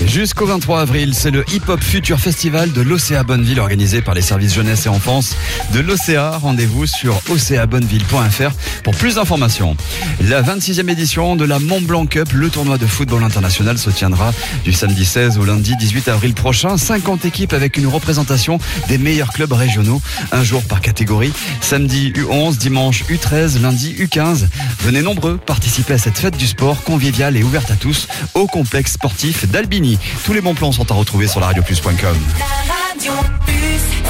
Jusqu'au 23 avril, c'est le Hip Hop Future Festival de l'Océa Bonneville organisé par les services jeunesse et enfance de l'Océa. Rendez-vous sur oceabonneville.fr pour plus d'informations. La 26e édition de la Mont Blanc Cup, le tournoi de football international, se tiendra du samedi 16 au lundi 18 avril prochain. 50 équipes avec une représentation des meilleurs clubs régionaux, un jour par catégorie. Samedi U11, dimanche U13, lundi U15. Venez nombreux participer à cette fête du sport conviviale et ouverte à tous au complexe sportif d'Albigny. Tous les bons plans sont à retrouver sur laradioplus.com.